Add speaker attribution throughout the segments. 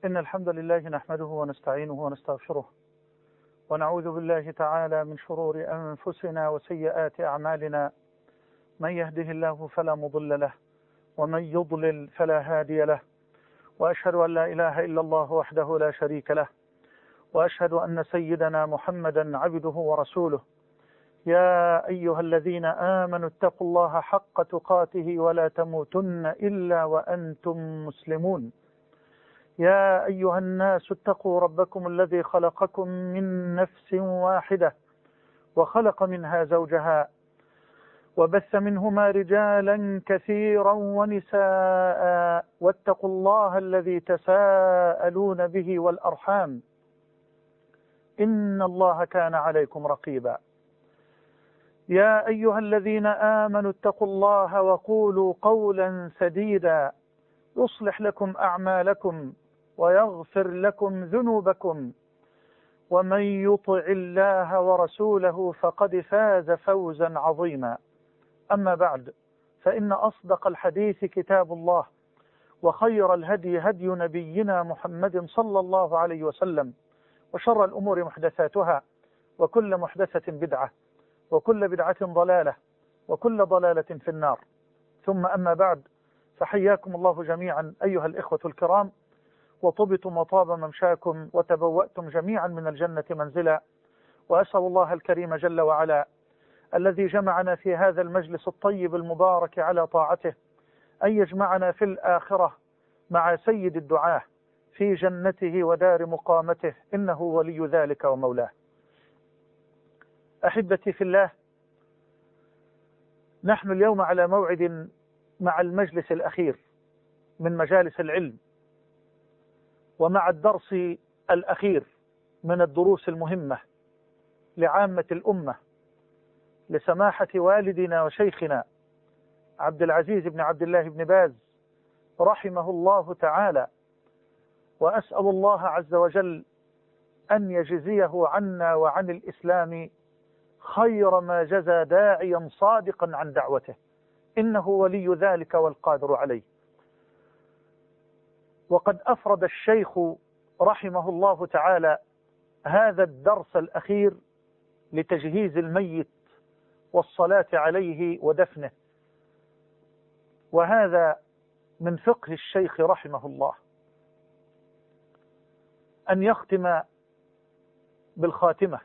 Speaker 1: إن الحمد لله نحمده ونستعينه ونستغفره ونعوذ بالله تعالى من شرور أنفسنا وسيئات أعمالنا. من يهده الله فلا مضل له ومن يضلل فلا هادي له، وأشهد أن لا إله إلا الله وحده لا شريك له، وأشهد أن سيدنا محمدا عبده ورسوله. يا أيها الذين آمنوا اتقوا الله حق تقاته ولا تموتن إلا وأنتم مسلمون. يا أيها الناس اتقوا ربكم الذي خلقكم من نفس واحدة وخلق منها زوجها وبث منهما رجالا كثيرا ونساء، واتقوا الله الذي تساءلون به والأرحام إن الله كان عليكم رقيبا. يا أيها الذين آمنوا اتقوا الله وقولوا قولا سديدا يصلح لكم أعمالكم ويغفر لكم ذنوبكم، ومن يطع الله ورسوله فقد فاز فوزا عظيما. أما بعد، فإن أصدق الحديث كتاب الله، وخير الهدي هدي نبينا محمد صلى الله عليه وسلم، وشر الأمور محدثاتها، وكل محدثة بدعة، وكل بدعة ضلالة، وكل ضلالة في النار. ثم أما بعد، فحياكم الله جميعا أيها الإخوة الكرام، وطبتم وطاب ممشاكم وتبوأتم جميعا من الجنة منزلا. وأسأل الله الكريم جل وعلا الذي جمعنا في هذا المجلس الطيب المبارك على طاعته أن يجمعنا في الآخرة مع سيد الدعاة في جنته ودار مقامته، إنه ولي ذلك ومولاه. أحبتي في الله، نحن اليوم على موعد مع المجلس الأخير من مجالس العلم، ومع الدرس الأخير من الدروس المهمة لعامة الأمة، لسماحة والدنا وشيخنا عبد العزيز بن عبد الله بن باز رحمه الله تعالى. وأسأل الله عز وجل أن يجزيه عنا وعن الإسلام خير ما جزى داعيا صادقا عن دعوته، إنه ولي ذلك والقادر عليه. وقد أفرد الشيخ رحمه الله تعالى هذا الدرس الأخير لتجهيز الميت والصلاة عليه ودفنه، وهذا من فقه الشيخ رحمه الله أن يختم بالخاتمة.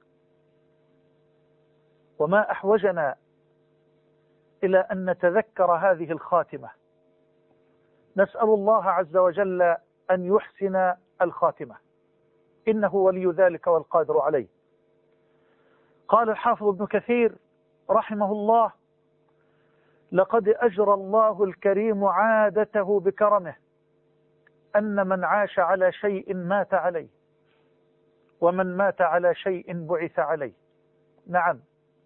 Speaker 1: وما أحوجنا إلى أن نتذكر هذه الخاتمة. نسأل الله عز وجل أن يحسن الخاتمة، إنه ولي ذلك والقادر عليه. قال الحافظ ابن كثير رحمه الله: لقد أجرى الله الكريم عادته بكرمه أن من عاش على شيء مات عليه، ومن مات على شيء بعث عليه. نعم،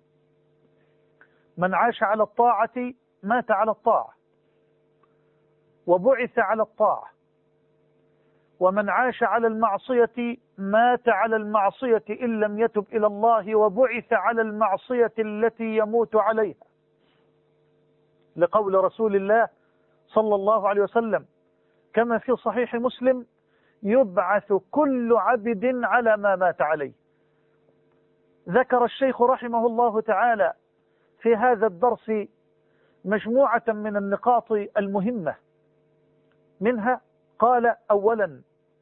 Speaker 1: من عاش على الطاعة مات على الطاعة وبعث على الطاعة، ومن عاش على المعصية مات على المعصية إن لم يتب إلى الله، وبعث على المعصية التي يموت عليها، لقول رسول الله صلى الله عليه وسلم كما في صحيح مسلم: يبعث كل عبد على ما مات عليه. ذكر الشيخ رحمه الله تعالى في هذا الدرس مجموعة من النقاط المهمة، منها قال: أولا،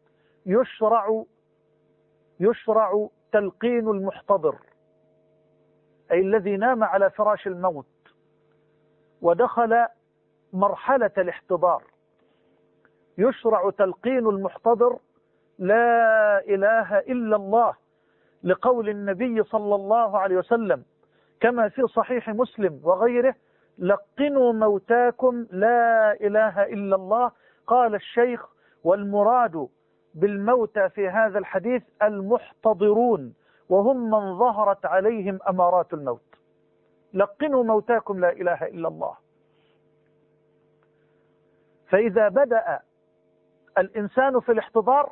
Speaker 1: يشرع تلقين المحتضر، أي الذي نام على فراش الموت ودخل مرحلة الاحتضار، يشرع تلقين المحتضر لا إله إلا الله، لقول النبي صلى الله عليه وسلم كما في صحيح مسلم وغيره: لقنوا موتاكم لا إله إلا الله. قال الشيخ: والمراد بالموتى في هذا الحديث المحتضرون، وهم من ظهرت عليهم أمارات الموت. لقنوا موتاكم لا إله إلا الله. فإذا بدأ الإنسان في الاحتضار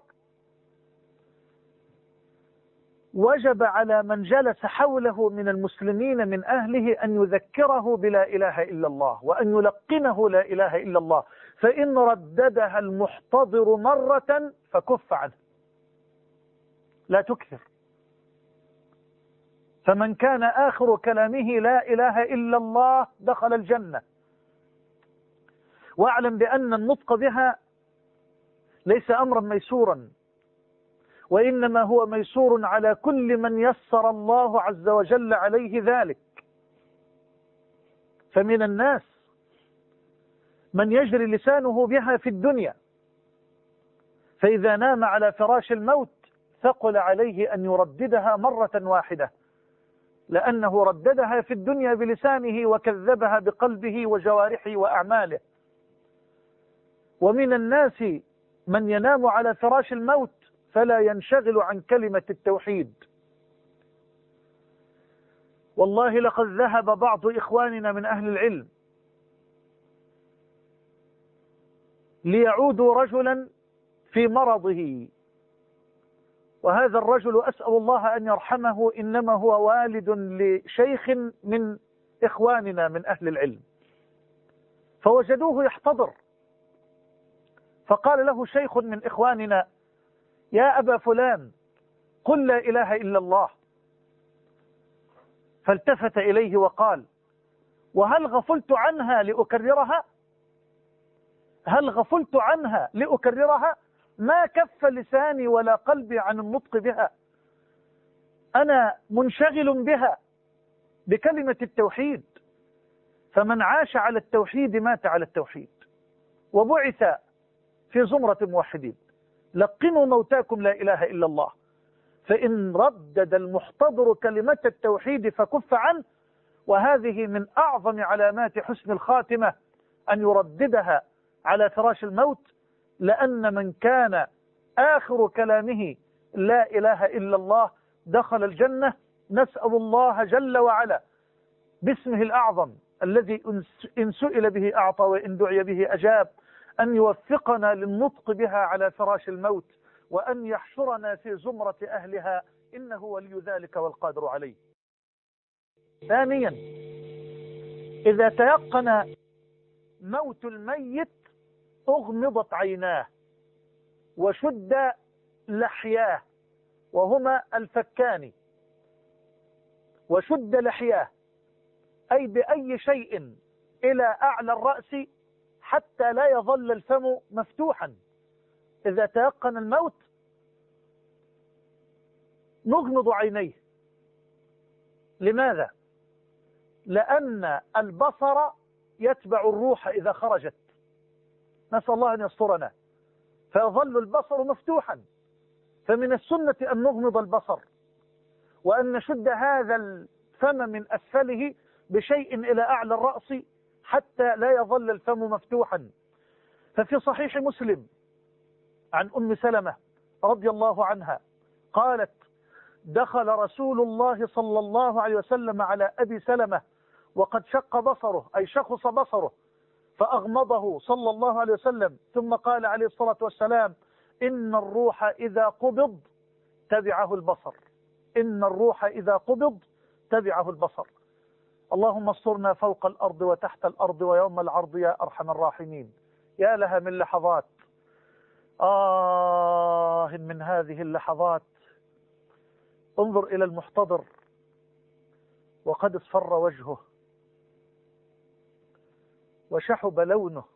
Speaker 1: وجب على من جلس حوله من المسلمين من أهله أن يذكره بلا إله إلا الله، وأن يلقنه لا إله إلا الله. فإن رددها المحتضر مرة فكف عنه، لا تكثر. فمن كان آخر كلامه لا إله إلا الله دخل الجنة. واعلم بأن النطق بها ليس أمرا ميسورا، وإنما هو ميسور على كل من يسر الله عز وجل عليه ذلك. فمن الناس من يجري لسانه بها في الدنيا، فإذا نام على فراش الموت ثقل عليه أن يرددها مرة واحدة، لأنه رددها في الدنيا بلسانه وكذبها بقلبه وجوارحه وأعماله. ومن الناس من ينام على فراش الموت فلا ينشغل عن كلمة التوحيد. والله لقد ذهب بعض إخواننا من أهل العلم ليعودوا رجلا في مرضه، وهذا الرجل أسأل الله أن يرحمه، إنما هو والد لشيخ من إخواننا من أهل العلم، فوجدوه يحتضر، فقال له شيخ من إخواننا: يا أبا فلان قل لا إله إلا الله. فالتفت إليه وقال: وهل غفلت عنها لأكررها؟ هل غفلت عنها لأكررها؟ ما كف لساني ولا قلبي عن النطق بها، أنا منشغل بها، بكلمة التوحيد. فمن عاش على التوحيد مات على التوحيد وبعث في زمرة موحدين. لقنوا موتاكم لا إله إلا الله. فإن ردد المحتضر كلمة التوحيد فكف عنه، وهذه من أعظم علامات حسن الخاتمة أن يرددها على فراش الموت، لأن من كان آخر كلامه لا إله إلا الله دخل الجنة. نسأل الله جل وعلا باسمه الأعظم الذي إن سئل به أعطى وإن دعي به أجاب، أن يوفقنا للنطق بها على فراش الموت، وأن يحشرنا في زمرة أهلها، إنه ولي ذلك والقادر عليه. ثانيا، إذا تيقن موت الميت أغمضت عيناه وشد لحياه، وهما الفكان. وشد لحياه أي بأي شيء إلى أعلى الرأس حتى لا يظل الفم مفتوحا. إذا تيقن الموت نغمض عينيه. لماذا؟ لأن البصر يتبع الروح إذا خرجت، نسأل الله أن يسترنا، فيظل البصر مفتوحا. فمن السنة أن نغمض البصر، وأن نشد هذا الفم من أسفله بشيء إلى أعلى الرأس حتى لا يظل الفم مفتوحا. ففي صحيح مسلم عن أم سلمة رضي الله عنها قالت: دخل رسول الله صلى الله عليه وسلم على أبي سلمة وقد شق بصره، أي شخص بصره، فأغمضه صلى الله عليه وسلم، ثم قال عليه الصلاة والسلام: إن الروح إذا قبض تبعه البصر. إن الروح إذا قبض تبعه البصر. اللهم استرنا فوق الأرض وتحت الأرض ويوم العرض يا أرحم الراحمين. يا لها من لحظات، من هذه اللحظات. انظر إلى المحتضر وقد اصفر وجهه وشحب لونه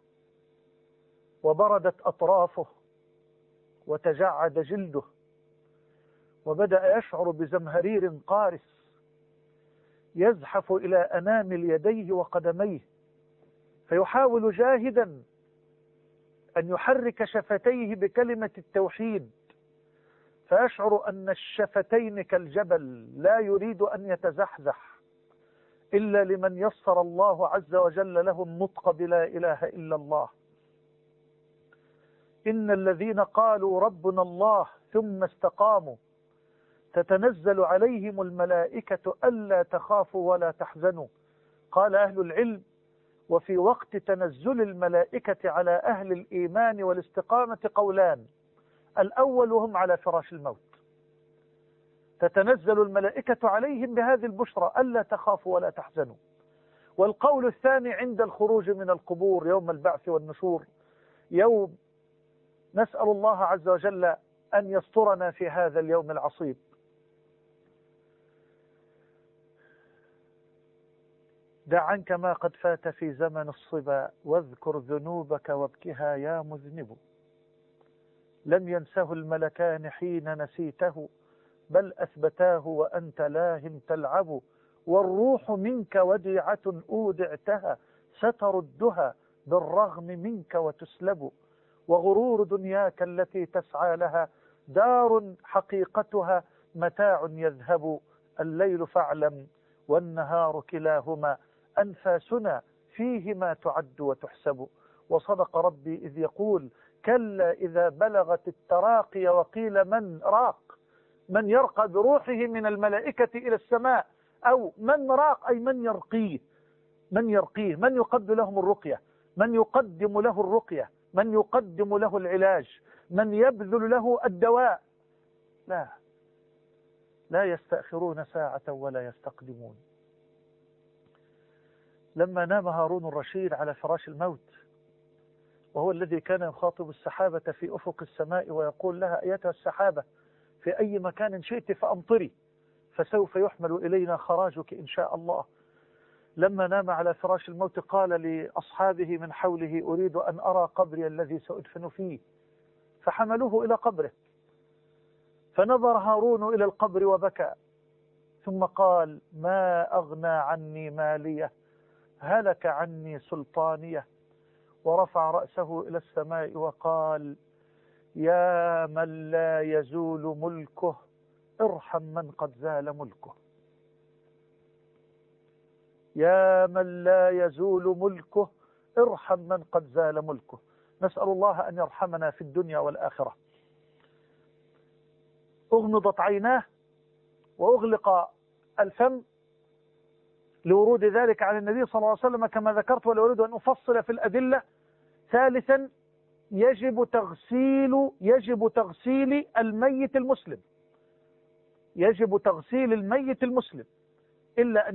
Speaker 1: وبردت أطرافه وتجعد جلده، وبدأ يشعر بزمهرير قارس يزحف إلى أنامل يديه وقدميه، فيحاول جاهدا أن يحرك شفتيه بكلمة التوحيد، فيشعر أن الشفتين كالجبل لا يريد أن يتزحزح إلا لمن يسر الله عز وجل له النطق بلا إله إلا الله. إن الذين قالوا ربنا الله ثم استقاموا تتنزل عليهم الملائكة ألا تخافوا ولا تحزنوا. قال أهل العلم: وفي وقت تنزل الملائكة على أهل الإيمان والاستقامة قولان: الأول هم على فراش الموت، تتنزل الملائكة عليهم بهذه البشرى ألا تخافوا ولا تحزنوا. والقول الثاني عند الخروج من القبور يوم البعث والنشور: يوم نسأل الله عز وجل أن يسترنا في هذا اليوم العصيب. دع عنك ما قد فات في زمن الصبا، واذكر ذنوبك وابكها يا مذنب. لم ينسه الملكان حين نسيته، بل أثبتاه وأنت لاه تلعب. والروح منك وديعة أودعتها، ستردها بالرغم منك وتسلب. وغرور دنياك التي تسعى لها، دار حقيقتها متاع يذهب. الليل فاعلم والنهار كلاهما، أنفاسنا فيهما تعد وتحسب. وصدق ربي إذ يقول: كلا إذا بلغت التراقي وقيل من راق، من يرقى بروحه من الملائكة إلى السماء، أو من راق أي من يرقيه، من يرقيه، من يقدم لهم الرقية، من يقدم له الرقية، من يقدم له العلاج، من يبذل له الدواء. لا يستأخرون ساعة ولا يستقدمون. لما نام هارون الرشيد على فراش الموت، وهو الذي كان يخاطب السحابة في أفق السماء ويقول لها: أيتها السحابة في أي مكان شئت فأمطري، فسوف يحمل إلينا خراجك إن شاء الله. لما نام على فراش الموت قال لأصحابه من حوله: أريد أن أرى قبري الذي سأدفن فيه. فحملوه إلى قبره، فنظر هارون إلى القبر وبكى، ثم قال: ما أغنى عني مالية، هلك عني سلطانية. ورفع رأسه إلى السماء وقال: يا من لا يزول ملكه، ارحم من قد زال ملكه. يا من لا يزول ملكه، ارحم من قد زال ملكه. نسأل الله أن يرحمنا في الدنيا والآخرة. أغمضت عيناه وأغلق الفم لورود ذلك على النبي صلى الله عليه وسلم كما ذكرت، ولا أريد أن أفصل في الأدلة. ثالثا، يجب تغسيل الميت المسلم، يجب تغسيل الميت المسلم، إلا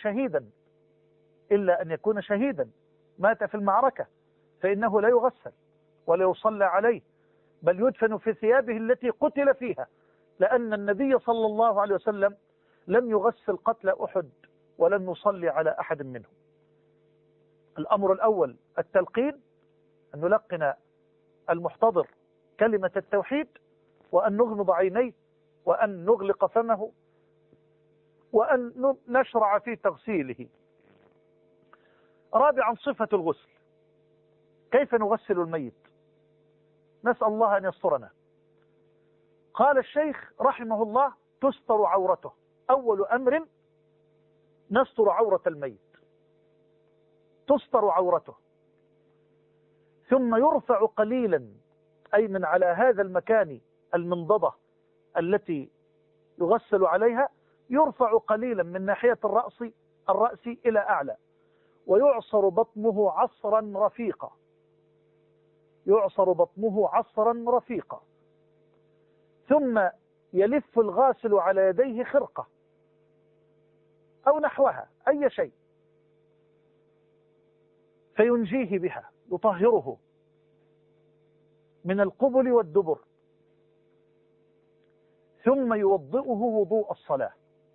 Speaker 1: أن يكون شهيدا مات في المعركة، فإنه لا يغسل ولا يصلى عليه، بل يدفن في ثيابه التي قتل فيها، لأن النبي صلى الله عليه وسلم لم يغسل قتل أحد ولم يصلي على أحد منهم. الأمر الأول التلقين، أن نلقن المحتضر كلمة التوحيد، وأن نغمض عينيه، وأن نغلق فمه، وأن نشرع في تغسيله. رابعا، صفة الغسل، كيف نغسل الميت؟ نسأل الله أن يسترنا. قال الشيخ رحمه الله: تستر عورته. أول أمر نستر عورة الميت، تستر عورته، ثم يرفع قليلا، أي من على هذا المكان المنضدة التي يغسل عليها، يرفع قليلا من ناحية الرأس إلى أعلى، ويعصر بطنه عصرا رفيقا، يعصر بطنه عصرا رفيقا. ثم يلف الغاسل على يديه خرقة أو نحوها، أي شيء، فينجيه بها، يطهره من القبل والدبر. ثم يوضئه وضوء الصلاة،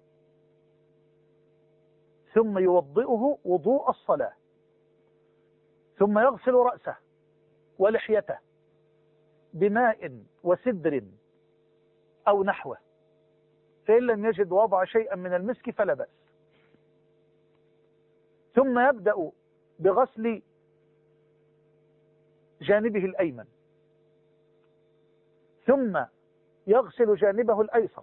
Speaker 1: ثم يغسل رأسه ولحيته بماء وسدر أو نحوه، فإن لم يجد وضع شيئا من المسك فلا بأس. ثم يبدأ بغسل جانبه الأيمن، ثم يغسل جانبه الأيسر،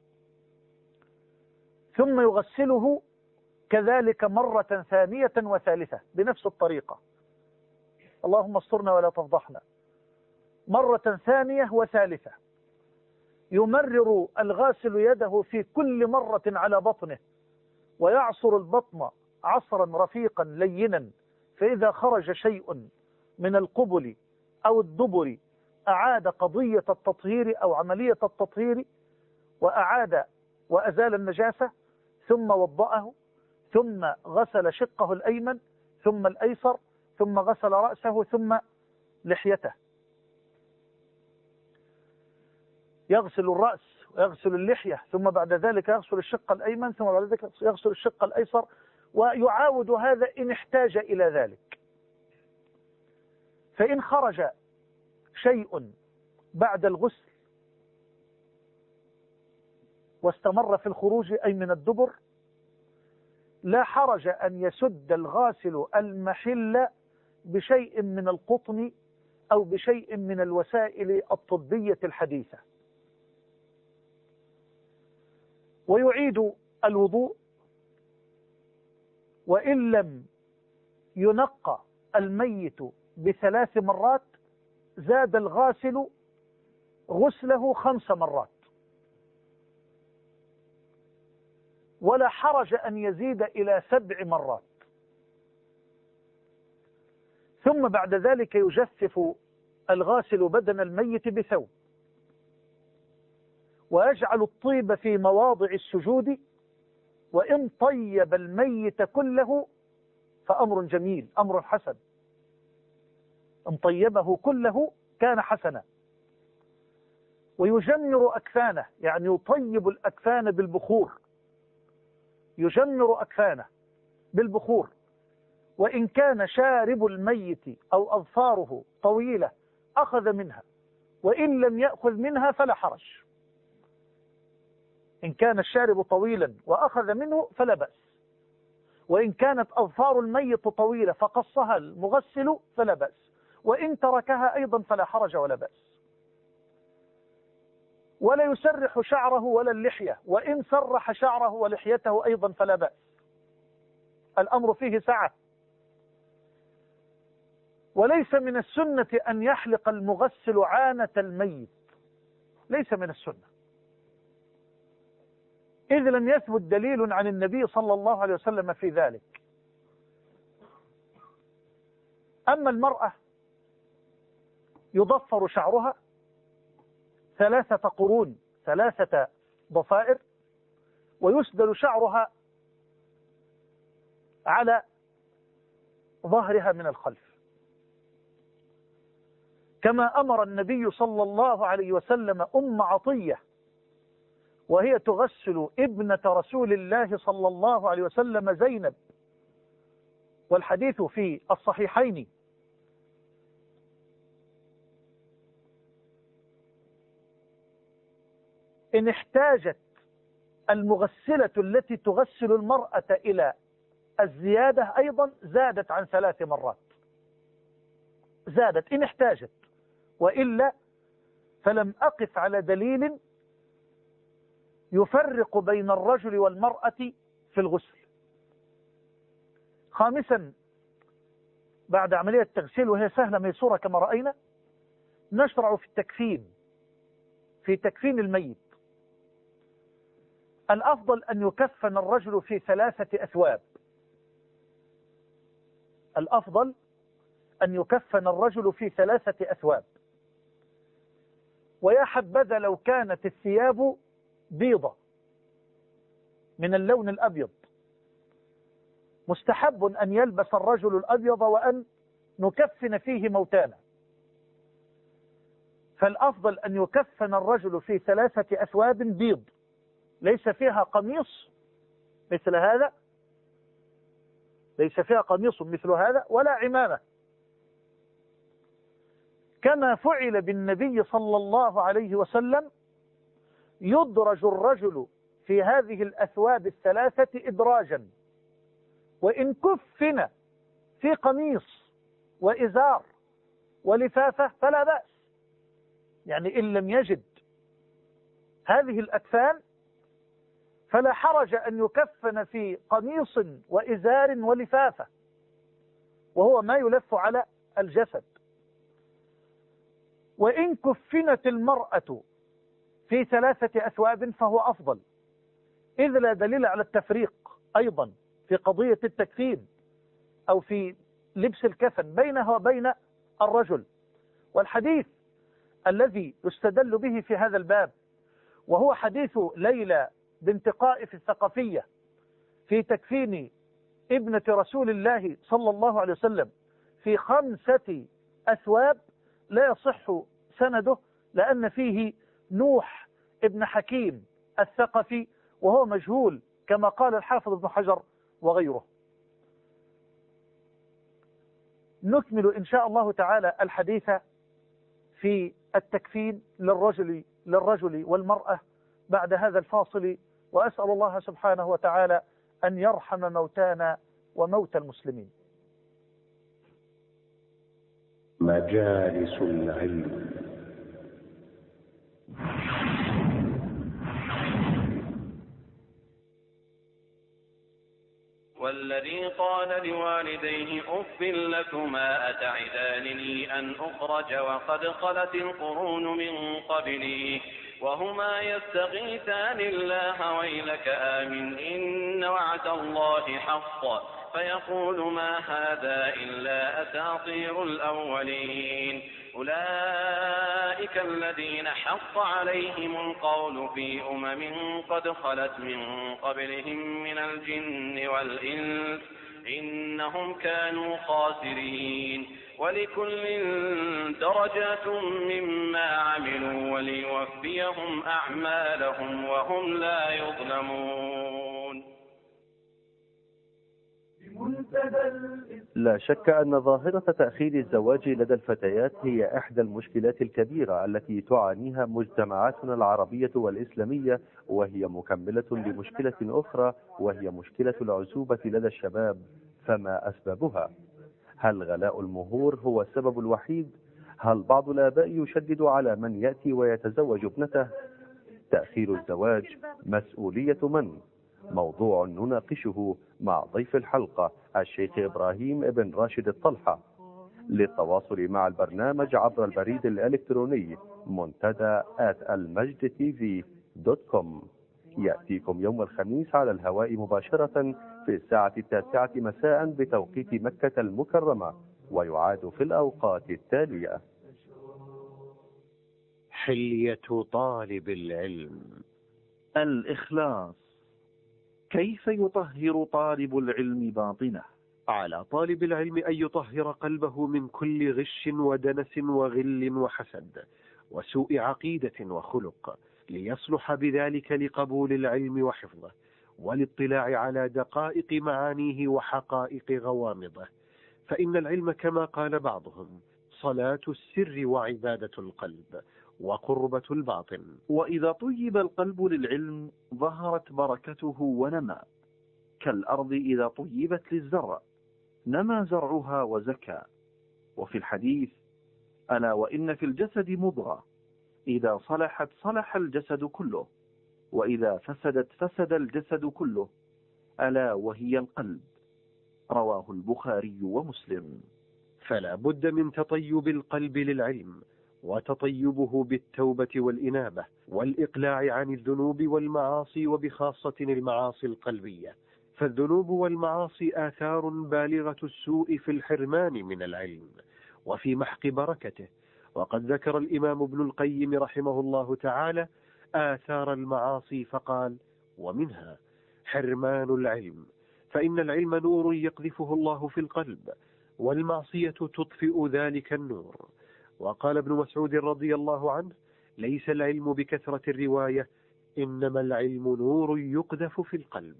Speaker 1: ثم يغسله كذلك مرة ثانية وثالثة بنفس الطريقة. اللهم استرنا ولا تفضحنا. مرة ثانية وثالثة. يمرر الغاسل يده في كل مرة على بطنه، ويعصر البطن عصرا رفيقا لينا، فإذا خرج شيء من القبل أو الدبر أعاد قضية التطهير أو عملية التطهير، وأعاد وأزال النجاسة، ثم وضأه، ثم غسل شقه الأيمن ثم الأيسر، ثم غسل رأسه، ثم لحيته، يغسل الرأس ويغسل اللحية، ثم بعد ذلك يغسل الشق الأيمن، ثم بعد ذلك يغسل الشق الأيسر، ويعاود هذا إن احتاج إلى ذلك. فإن خرج شيء بعد الغسل واستمر في الخروج أي من الدبر، لا حرج أن يسد الغاسل المحل بشيء من القطن أو بشيء من الوسائل الطبية الحديثة، ويعيد الوضوء. وإن لم ينقى الميت ب3 مرات زاد الغاسل غسله 5 مرات، ولا حرج أن يزيد إلى 7 مرات. ثم بعد ذلك يجفف الغاسل بدن الميت بثوب، ويجعل الطيب في مواضع السجود، وإن طيب الميت كله فأمر جميل، أمر حسن، إن طيبه كله كان حسنا. ويجمر أكفانه، يعني يطيب الأكفان بالبخور، يجمر أكفانه بالبخور. وإن كان شارب الميت أو أظفاره طويلة أخذ منها، وإن لم يأخذ منها فلا حرج. إن كان الشارب طويلا وأخذ منه فلا بأس، وإن كانت أظفار الميت طويلة فقصها المغسل فلا بأس، وإن تركها أيضا فلا حرج ولا بأس. ولا يسرح شعره ولا اللحية، وإن سرح شعره ولحيته أيضا فلا بأس، الأمر فيه سعة. وليس من السنة أن يحلق المغسل عانة الميت، ليس من السنة، إذ لم يثبت دليل عن النبي صلى الله عليه وسلم في ذلك. أما المرأة يضفر شعرها 3 قرون، 3 ضفائر، ويسدل شعرها على ظهرها من الخلف، كما أمر النبي صلى الله عليه وسلم أم عطية وهي تغسل ابنة رسول الله صلى الله عليه وسلم زينب، والحديث في الصحيحين. إن احتاجت المغسلة التي تغسل المرأة إلى الزيادة أيضا زادت عن 3 مرات، زادت إن احتاجت، وإلا فلم أقف على دليل يفرق بين الرجل والمرأة في الغسل. خامسا، بعد عملية التغسيل وهي سهلة ميسورة كما رأينا، نشرع في التكفين، في تكفين الميت. الأفضل أن يكفن الرجل في 3 أثواب، الأفضل أن يكفن الرجل في 3 أثواب. ويا حبذا لو كانت الثياب بيضة من اللون الأبيض، مستحب أن يلبس الرجل الأبيض وأن نكفن فيه موتانا. فالأفضل أن يكفن الرجل في 3 أثواب بيض، ليس فيها قميص مثل هذا، ليس فيها قميص مثل هذا ولا عمامة، كما فعل بالنبي صلى الله عليه وسلم. يدرج الرجل في هذه الأثواب 3 إدراجا، وإن كفن في قميص وإزار ولفافة فلا بأس، يعني إن لم يجد هذه الأكفان فلا حرج أن يكفن في قميص وإزار ولفافة، وهو ما يلف على الجسد. وإن كفنت المرأة في 3 أثواب فهو أفضل، إذ لا دليل على التفريق أيضا في قضية التكفين أو في لبس الكفن بينها وبين الرجل. والحديث الذي يستدل به في هذا الباب وهو حديث ليلى بنت قائف الثقفية في تكفين ابنة رسول الله صلى الله عليه وسلم في 5 أثواب، لا يصح سنده لأن فيه نوح ابن حكيم الثقفي وهو مجهول كما قال الحافظ ابن حجر وغيره. نكمل إن شاء الله تعالى الحديث في التكفين للرجل والمرأة بعد هذا الفاصل، وأسأل الله سبحانه وتعالى أن يرحم موتانا وموتى المسلمين.
Speaker 2: مجالس العلم.
Speaker 3: والذي قال لوالديه أف لكما أتعدانني أن أخرج وقد خلت القرون من قبلي وهما يستغيثان الله ويلك آمن إن وعد الله حق فيقول ما هذا إلا أساطير الأولين أولئك الذين حق عليهم القول في قد خلت من قبلهم من الجن والإنس إنهم كانوا خاسرين ولكل درجات مما عملوا وليوفيهم أعمالهم وهم لا يظلمون.
Speaker 4: لا شك أن ظاهرة تأخير الزواج لدى الفتيات هي إحدى المشكلات الكبيرة التي تعانيها مجتمعاتنا العربية والإسلامية، وهي مكملة لمشكلة أخرى وهي مشكلة العزوبة لدى الشباب. فما أسبابها؟ هل غلاء المهور هو السبب الوحيد؟ هل بعض الآباء يشدد على من يأتي ويتزوج ابنته؟ تأخير الزواج مسؤولية من؟ موضوع نناقشه مع ضيف الحلقة الشيخ إبراهيم ابن راشد الطلحة. للتواصل مع البرنامج عبر البريد الإلكتروني منتدى@المجدتv.com. يأتيكم يوم الخميس على الهواء مباشرة في الساعة 9 مساء بتوقيت مكة المكرمة، ويعاد في الأوقات التالية.
Speaker 5: حلية طالب العلم.
Speaker 6: الإخلاص. كيف يطهر طالب العلم باطنه؟
Speaker 5: على طالب العلم أن يطهر قلبه من كل غش ودنس وغل وحسد وسوء عقيدة وخلق، ليصلح بذلك لقبول العلم وحفظه والاطلاع على دقائق معانيه وحقائق غوامضه. فإن العلم كما قال بعضهم صلاة السر وعبادة القلب وقربة الباطن.
Speaker 6: وإذا طيب القلب للعلم ظهرت بركته ونمى، كالأرض إذا طيبت للزرع نمى زرعها وزكى. وفي الحديث: ألا وإن في الجسد مضغة إذا صلحت صلح الجسد كله وإذا فسدت فسد الجسد كله، ألا وهي القلب. رواه البخاري ومسلم.
Speaker 5: فلا بد من تطيب القلب للعلم، وتطيبه بالتوبة والإنابة والإقلاع عن الذنوب والمعاصي، وبخاصة المعاصي القلبية، فالذنوب والمعاصي آثار بالغة السوء في الحرمان من العلم وفي محق بركته. وقد ذكر الإمام ابن القيم رحمه الله تعالى آثار المعاصي فقال: ومنها حرمان العلم، فإن العلم نور يقذفه الله في القلب، والمعصية تطفئ ذلك النور. وقال ابن مسعود رضي الله عنه: ليس العلم بكثرة الرواية، إنما العلم نور يقذف في القلب.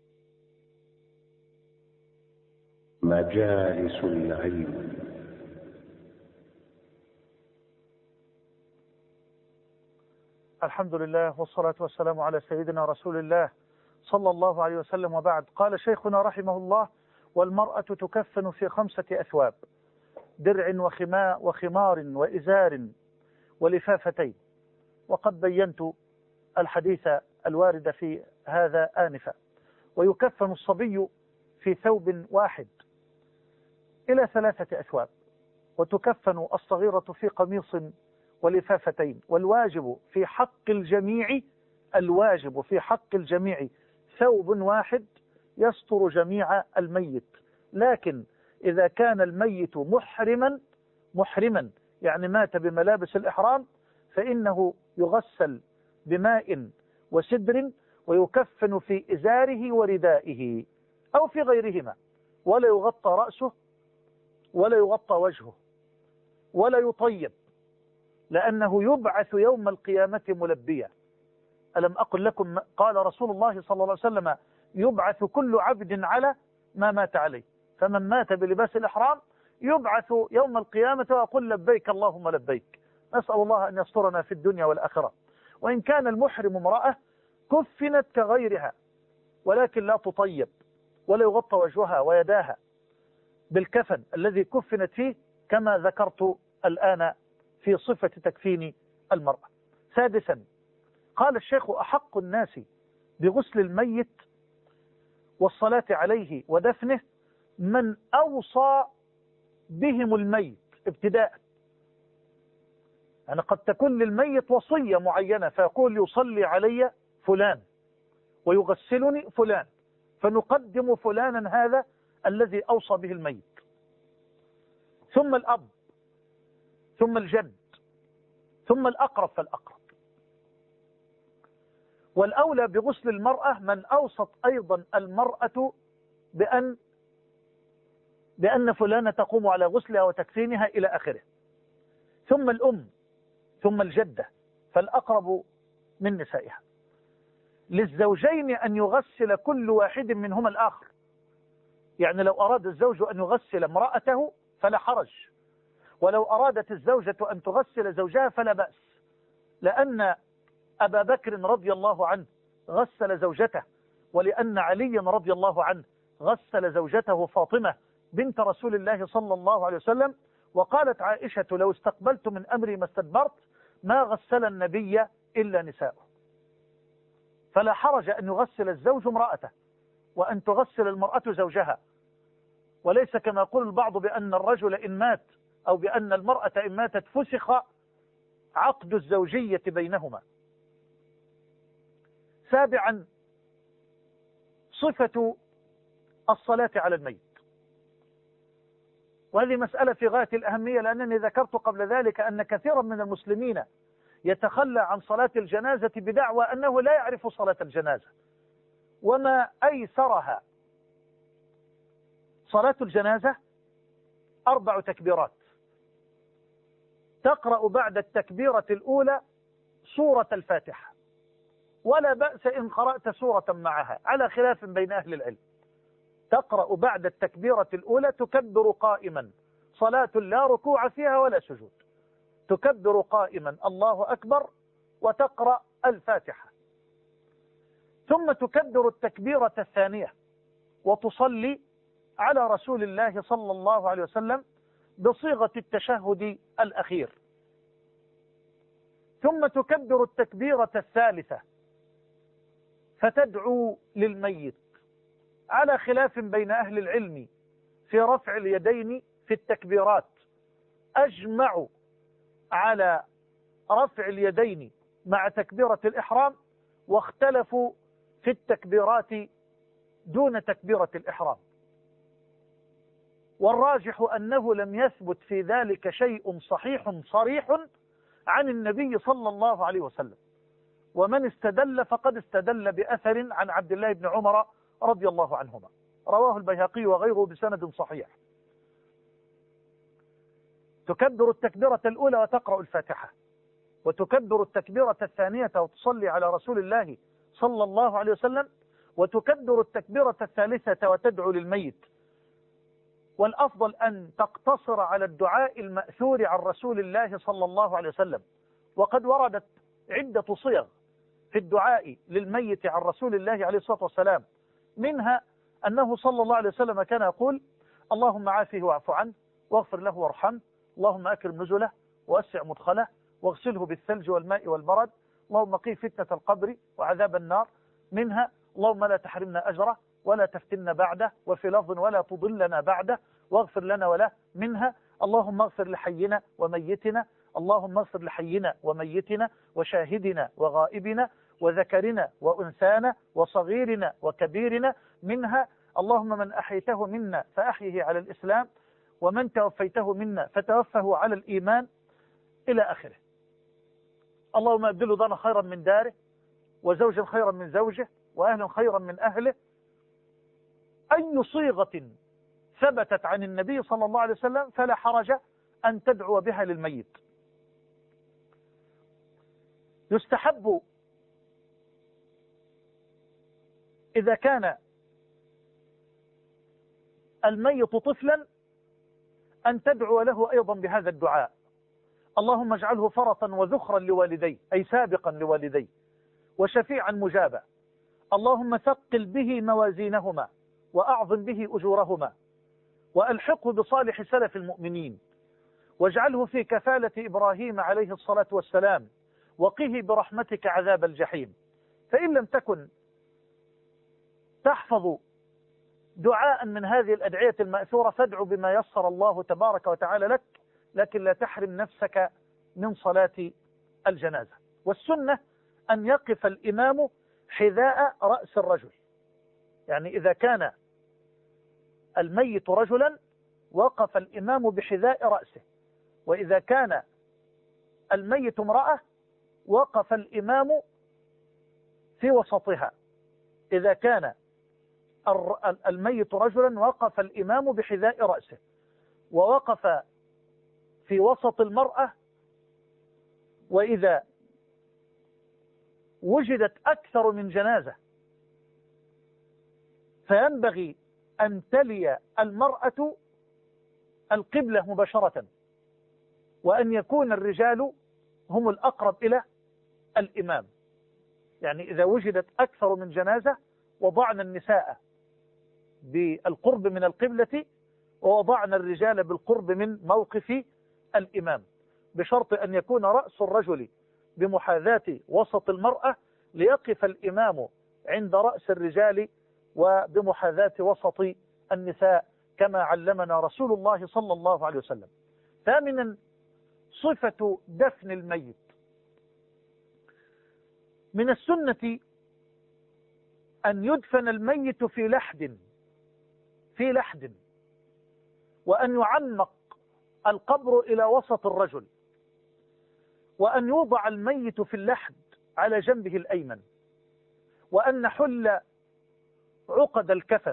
Speaker 2: مجالس العلم.
Speaker 1: الحمد لله والصلاة والسلام على سيدنا رسول الله صلى الله عليه وسلم، وبعد. قال شيخنا رحمه الله: والمرأة تكفن في 5 أثواب: درع وخمار وإزار ولفافتين. وقد بينت الحديث الوارد في هذا آنفا. ويكفن الصبي في ثوب واحد إلى 3 أثواب، وتكفن الصغيرة في قميص ولفافتين. والواجب في حق الجميع ثوب واحد يستر جميع الميت. لكن إذا كان الميت محرما يعني مات بملابس الإحرام، فإنه يغسل بماء وسدر ويكفن في إزاره وردائه أو في غيرهما، ولا يغطى رأسه ولا يغطى وجهه ولا يطيب لأنه يبعث يوم القيامة ملبيا. ألم أقل لكم قال رسول الله صلى الله عليه وسلم يبعث كل عبد على ما مات عليه، فمن مات بلباس الإحرام يبعث يوم القيامة ويقول لبيك اللهم لبيك. نسأل الله أن يسترنا في الدنيا والآخرة. وإن كان المحرم امرأة كفنت كغيرها، ولكن لا تطيب ولا يغطى وجهها ويداها بالكفن الذي كفنت فيه، كما ذكرت الآن في صفة تكفين المرأة. سادسا، قال الشيخ أحق الناس بغسل الميت والصلاة عليه ودفنه من أوصى بهم الميت ابتداء. يعني قد تكون للميت وصية معينة، فيقول يصلي علي فلان ويغسلني فلان، فنقدم فلانا هذا الذي أوصى به الميت، ثم الأب، ثم الجد، ثم الأقرب فالأقرب. والأولى بغسل المرأة من أوصت أيضا المرأة بأن فلانة تقوم على غسلها وتكفينها إلى آخره، ثم الأم، ثم الجدة، فالأقرب من نسائها. للزوجين أن يغسل كل واحد منهما الآخر. يعني لو أراد الزوج أن يغسل امرأته فلا حرج، ولو أرادت الزوجة أن تغسل زوجها فلا بأس، لأن أبا بكر رضي الله عنه غسل زوجته، ولأن علي رضي الله عنه غسل زوجته فاطمة بنت رسول الله صلى الله عليه وسلم. وقالت عائشة لو استقبلت من أمري ما استدبرت ما غسل النبي إلا نساؤه. فلا حرج أن يغسل الزوج امرأته وأن تغسل المرأة زوجها، وليس كما يقول البعض بأن الرجل إن مات أو بأن المرأة إن ماتت فسخ عقد الزوجية بينهما. سابعا، صفة الصلاة على الميت، وهذه مسألة في غاية الأهمية، لأنني ذكرت قبل ذلك أن كثيرا من المسلمين يتخلى عن صلاة الجنازة بدعوى أنه لا يعرف صلاة الجنازة، وما أيسرها. صلاة الجنازة 4 تكبيرات، تقرأ بعد التكبيرة الأولى سورة الفاتحة، ولا بأس إن قرأت سورة معها على خلاف بين أهل العلم. تقرأ بعد التكبيرة الأولى تكبر قائما، صلاة لا ركوع فيها ولا سجود، تكبر قائما الله أكبر وتقرأ الفاتحة، ثم تكبر التكبيرة الثانية وتصلي على رسول الله صلى الله عليه وسلم بصيغة التشهد الأخير، ثم تكبر التكبيرة الثالثة فتدعو للميت، على خلاف بين أهل العلم في رفع اليدين في التكبيرات. أجمع على رفع اليدين مع تكبيرة الإحرام، واختلفوا في التكبيرات دون تكبيرة الإحرام. والراجح أنه لم يثبت في ذلك شيء صحيح صريح عن النبي صلى الله عليه وسلم، ومن استدل فقد استدل بأثر عن عبد الله بن عمر رضي الله عنهما، رواه البيهقي وغيره بسند صحيح. تكبر التكبيرة الأولى وتقرأ الفاتحة، وتكبر التكبيرة الثانية وتصلي على رسول الله صلى الله عليه وسلم، وتكبر التكبيرة الثالثة وتدعو للميت. والأفضل أن تقتصر على الدعاء المأثور عن رسول الله صلى الله عليه وسلم، وقد وردت عدة صيغ في الدعاء للميت عن رسول الله عليه الصلاة والسلام، منها أنه صلى الله عليه وسلم كان يقول اللهم عافه واعف عنه واغفر له وارحمه، اللهم أكرم نزله وأسع مدخله واغسله بالثلج والماء والبرد، اللهم قي فتنة القبر وعذاب النار، منها اللهم لا تحرمنا أجره ولا تفتنا بعده، وفي لفظ ولا تضلنا بعده واغفر لنا وله، منها اللهم اغفر لحينا وميتنا، اللهم اغفر لحينا وميتنا وشاهدنا وغائبنا وذكرنا وأنثانا وصغيرنا وكبيرنا، منها اللهم من أحيته منا فأحيه على الإسلام، ومن توفيته منا فتوفه على الإيمان، إلى آخره. اللهم أبدله دارا خيرا من داره، وزوجا خيرا من زوجه، وأهلا خيرا من أهله. أي صيغة ثبتت عن النبي صلى الله عليه وسلم فلا حرج أن تدعو بها للميت. يستحب إذا كان الميت طفلا أن تدعو له أيضا بهذا الدعاء: اللهم اجعله فرطا وذخرا لوالديه، أي سابقا لوالديه، وشفيعا مجابا. اللهم ثقل به موازينهما وأعظم به أجورهما، وألحقه بصالح سلف المؤمنين، واجعله في كفالة إبراهيم عليه الصلاة والسلام، وقه برحمتك عذاب الجحيم. فإن لم تكن تحفظ دعاء من هذه الأدعية المأثورة فادعو بما يسر الله تبارك وتعالى لك، لكن لا تحرم نفسك من صلاة الجنازة. والسنة أن يقف الإمام حذاء رأس الرجل، يعني إذا كان الميت رجلا وقف الإمام بحذاء رأسه، وإذا كان الميت امرأة وقف الإمام في وسطها. إذا كان الميت رجلا وقف الإمام بحذاء رأسه، ووقف في وسط المرأة. وإذا وجدت أكثر من جنازة فينبغي أن تلي المرأة القبلة مباشرة، وأن يكون الرجال هم الأقرب إلى الإمام. يعني إذا وجدت أكثر من جنازة وضعنا النساء بالقرب من القبلة، ووضعنا الرجال بالقرب من موقف الإمام، بشرط أن يكون رأس الرجل بمحاذاة وسط المرأة، ليقف الإمام عند رأس الرجال وبمحاذاة وسط النساء، كما علمنا رسول الله صلى الله عليه وسلم. ثامنا، صفة دفن الميت. من السنة أن يدفن الميت في لحد، وأن يعمق القبر إلى وسط الرجل، وأن يوضع الميت في اللحد على جنبه الأيمن، وأن نحل عقد الكفن،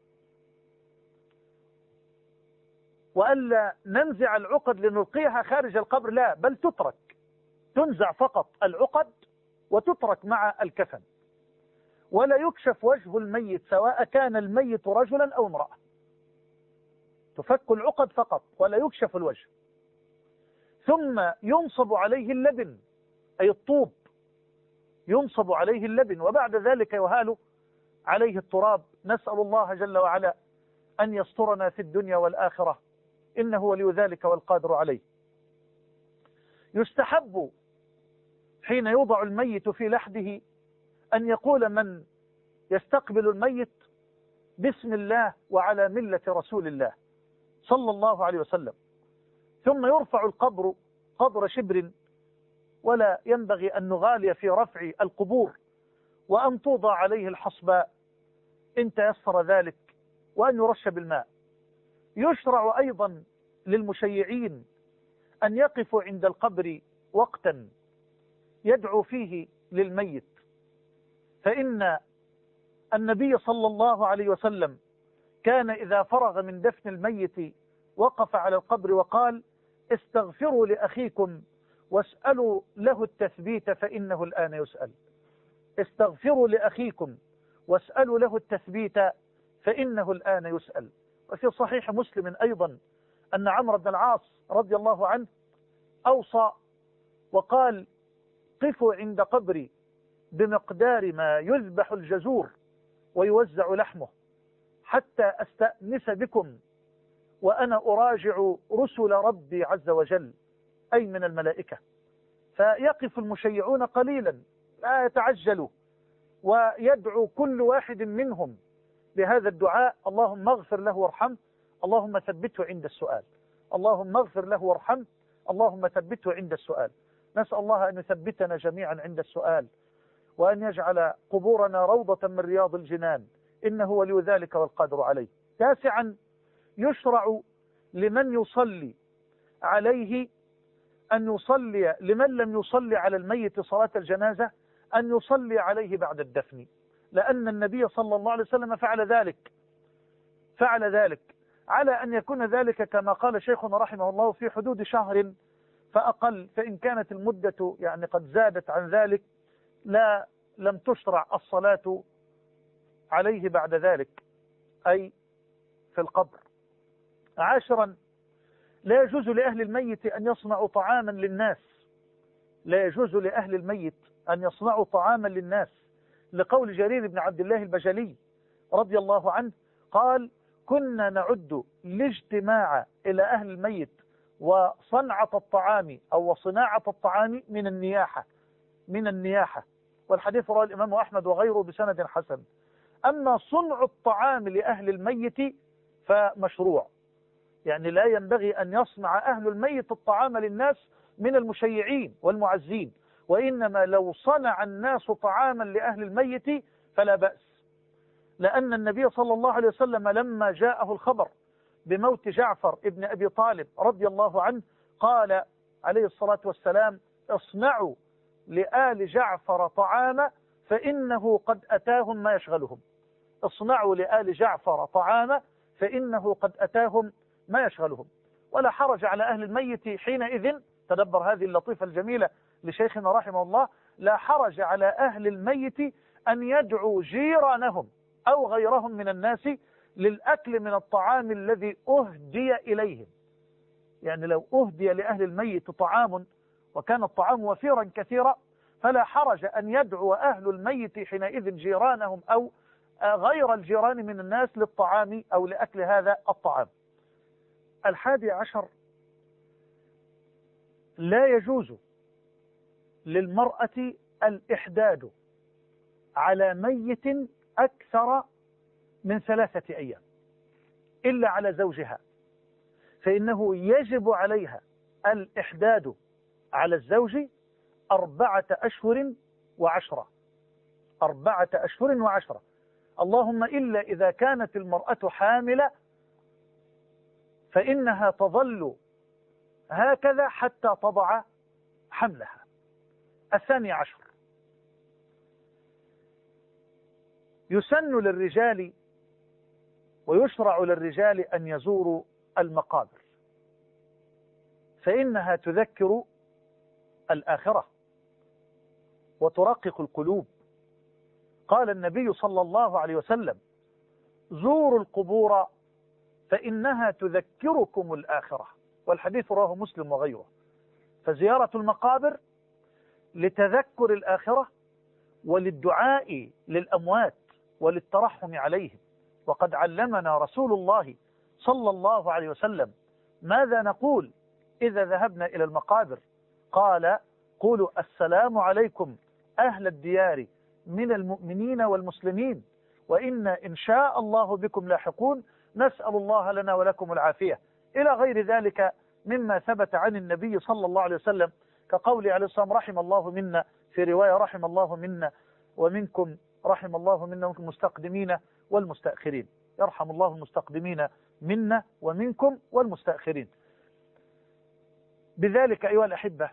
Speaker 1: وألا ننزع العقد لنلقيها خارج القبر، لا، بل تنزع فقط العقد وتترك مع الكفن، ولا يكشف وجه الميت سواء كان الميت رجلا أو امرأة. تفك العقد فقط ولا يكشف الوجه. ثم ينصب عليه اللبن، أي الطوب، ينصب عليه اللبن، وبعد ذلك يهال عليه التراب. نسأل الله جل وعلا أن يسترنا في الدنيا والآخرة، إنه ولي ذلك والقادر عليه. يستحب حين يوضع الميت في لحده أن يقول من يستقبل الميت: بسم الله وعلى ملة رسول الله صلى الله عليه وسلم. ثم يرفع القبر قدر شبر، ولا ينبغي أن نغالي في رفع القبور، وأن توضع عليه الحصباء إن تيسر ذلك، وأن يرش بالماء. يشرع أيضا للمشيعين أن يقفوا عند القبر وقتا يدعو فيه للميت، فإن النبي صلى الله عليه وسلم كان إذا فرغ من دفن الميت وقف على القبر وقال: استغفروا لأخيكم واسألوا له التثبيت فإنه الآن يسأل. استغفروا لأخيكم واسألوا له التثبيت فإنه الآن يسأل. وفي صحيح مسلم أيضا أن عمرو بن العاص رضي الله عنه أوصى وقال: قفوا عند قبري بمقدار ما يذبح الجزور ويوزع لحمه حتى أستأنس بكم وأنا أراجع رسل ربي عز وجل، أي من الملائكة. فيقف المشيعون قليلا لا يتعجلوا، ويدعو كل واحد منهم بهذا الدعاء: اللهم اغفر له وارحمه، اللهم ثبته عند السؤال. اللهم اغفر له وارحمه، اللهم ثبته عند السؤال. نسأل الله أن يثبتنا جميعا عند السؤال، وأن يجعل قبورنا روضة من رياض الجنان، إنه ولي ذلك والقادر عليه. تاسعا، يشرع لمن يصلي عليه أن يصلي لمن لم يصلي على الميت صلاة الجنازة أن يصلي عليه بعد الدفن، لأن النبي صلى الله عليه وسلم فعل ذلك على أن يكون ذلك كما قال شيخنا رحمه الله في حدود شهر، فأقل، فإن كانت المدة يعني قد زادت عن ذلك لم تشرع الصلاة عليه بعد ذلك، أي في القبر. 10، لا يجوز لأهل الميت أن يصنعوا طعاما للناس، لا يجوز لأهل الميت أن يصنعوا طعاما للناس، لقول جرير بن عبد الله البجلي رضي الله عنه قال: كنا نعد الاجتماع إلى أهل الميت وصنعة الطعام أو وصناعة الطعام من النياحة، والحديث رواه الإمام أحمد وغيره بسند حسن. أما صنع الطعام لأهل الميت فمشروع، يعني لا ينبغي أن يصنع أهل الميت الطعام للناس من المشيعين والمعزين، وإنما لو صنع الناس طعاما لأهل الميت فلا بأس، لأن النبي صلى الله عليه وسلم لما جاءه الخبر بموت جعفر ابن أبي طالب رضي الله عنه قال عليه الصلاة والسلام: اصنعوا لآل جعفر طعاما فإنه قد أتاهم ما يشغلهم. اصنعوا لآل جعفر طعاما فإنه قد أتاهم ما يشغلهم. ولا حرج على أهل الميت حينئذ، تدبر هذه اللطيفة الجميلة لشيخنا رحمه الله، لا حرج على أهل الميت أن يدعوا جيرانهم أو غيرهم من الناس للأكل من الطعام الذي أهدي إليهم. يعني لو أهدي لأهل الميت طعام وكان الطعام وفيرا كثيرا فلا حرج أن يدعو أهل الميت حينئذ جيرانهم أو غير الجيران من الناس للطعام أو لأكل هذا الطعام. 11، لا يجوز للمرأة الإحداد على ميت أكثر من 3 أيام إلا على زوجها، فإنه يجب عليها الإحداد على الزوج 4 أشهر و10، 4 أشهر و10، اللهم إلا إذا كانت المرأة حاملة فإنها تظل هكذا حتى تضع حملها. 12، يسن للرجال ويشرع للرجال أن يزوروا المقابر، فإنها تذكر الآخرة وترقق القلوب. قال النبي صلى الله عليه وسلم: زوروا القبور فإنها تذكركم الآخرة، والحديث رواه مسلم وغيره. فزيارة المقابر لتذكر الآخرة وللدعاء للأموات وللترحم عليهم. وقد علمنا رسول الله صلى الله عليه وسلم ماذا نقول إذا ذهبنا إلى المقابر. قال: قولوا السلام عليكم أهل الديار من المؤمنين والمسلمين وإنا إن شاء الله بكم لاحقون، نسأل الله لنا ولكم العافية، إلى غير ذلك مما ثبت عن النبي صلى الله عليه وسلم، كقول عليه الصلاة والسلام: رحم الله منا، في رواية رحم الله منا ومنكم، رحم الله منا ومنكم المستقدمين والمستأخرين. يرحم الله المستقدمين منا ومنكم والمستأخرين. بذلك أيها الأحبة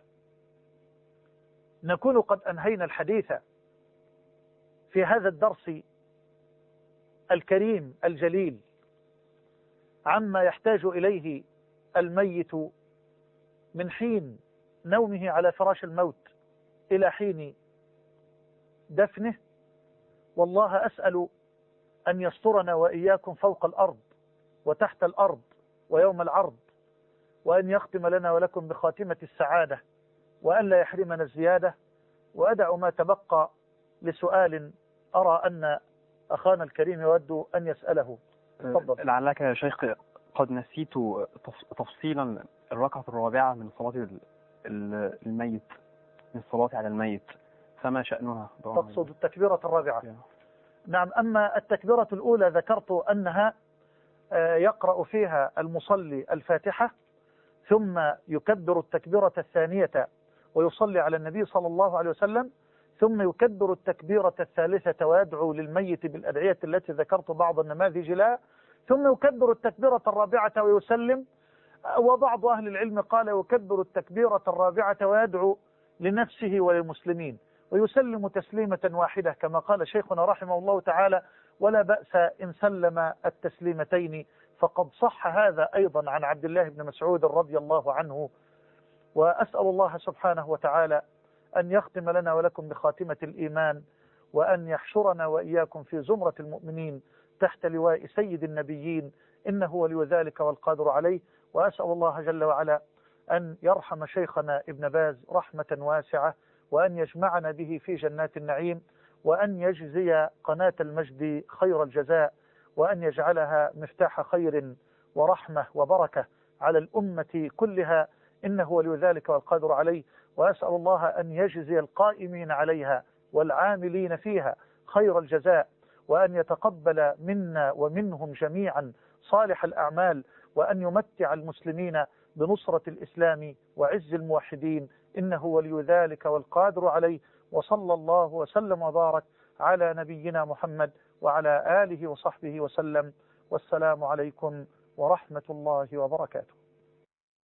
Speaker 1: نكون قد أنهينا الحديث في هذا الدرس الكريم الجليل عما يحتاج إليه الميت من حين نومه على فراش الموت إلى حين دفنه. والله أسأل أن يسترنا وإياكم فوق الأرض وتحت الأرض ويوم العرض، وأن يختم لنا ولكم بخاتمة السعادة، وأن لا يحرمنا الزيادة. وأدع ما تبقى لسؤال أرى أن أخانا الكريم يود أن يسأله. تفضل.
Speaker 7: لعلك يا شيخ قد نسيت تفصيلا الركعة الرابعة من صلاة الميت، من الصلاة على الميت، فما شأنها؟
Speaker 1: تقصد التكبيرة الرابعة؟ نعم. أما التكبيرة الأولى ذكرت أنها يقرأ فيها المصلي الفاتحة ثم يكبر التكبيرة الثانية ويصلي على النبي صلى الله عليه وسلم، ثم يكبر التكبيرة الثالثة ويدعو للميت بالأدعية التي ذكرت بعض النماذج لها، ثم يكبر التكبيرة الرابعة ويسلم. وبعض أهل العلم قال يكبر التكبيرة الرابعة ويدعو لنفسه وللمسلمين ويسلم تسليمة واحدة كما قال شيخنا رحمه الله تعالى: ولا بأس إن سلم التسليمتين. فقد صح هذا أيضا عن عبد الله بن مسعود رضي الله عنه وأسأل الله سبحانه وتعالى أن يختم لنا ولكم بخاتمة الإيمان، وأن يحشرنا وإياكم في زمرة المؤمنين تحت لواء سيد النبيين، إنه ولي ذلك والقادر عليه. وأسأل الله جل وعلا أن يرحم شيخنا ابن باز رحمة واسعة، وأن يجمعنا به في جنات النعيم، وأن يجزي قناة المجد خير الجزاء، وأن يجعلها مفتاح خير ورحمة وبركة على الأمة كلها، إنه ولي ذلك والقادر عليه. وأسأل الله أن يجزي القائمين عليها والعاملين فيها خير الجزاء، وأن يتقبل منا ومنهم جميعا صالح الأعمال، وأن يمتع المسلمين بنصرة الإسلام وعز الموحدين، إنه ولي ذلك والقادر عليه. وصلى الله وسلم وبارك على نبينا محمد وعلى آله وصحبه وسلم، والسلام عليكم ورحمة الله وبركاته.